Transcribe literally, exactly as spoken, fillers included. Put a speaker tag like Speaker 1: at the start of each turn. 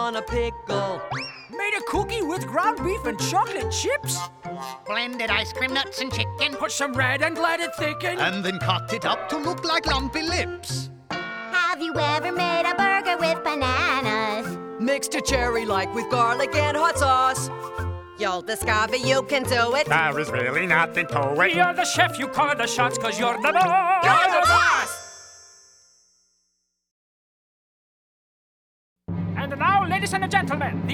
Speaker 1: on a pickle.
Speaker 2: Made a cookie with ground beef and chocolate chips.
Speaker 3: Blended ice cream, nuts and chicken.
Speaker 2: Put some red and let it thicken.
Speaker 4: And then cut it up to look like lumpy lips.
Speaker 5: Have you ever made a burger with bananas?
Speaker 1: Mixed a cherry like with garlic and hot sauce. You'll discover you can do it.
Speaker 4: There is really nothing to it.
Speaker 2: You're the chef, you call the shots, cause you're the boss.
Speaker 1: You're the boss!
Speaker 2: And now, ladies and gentlemen,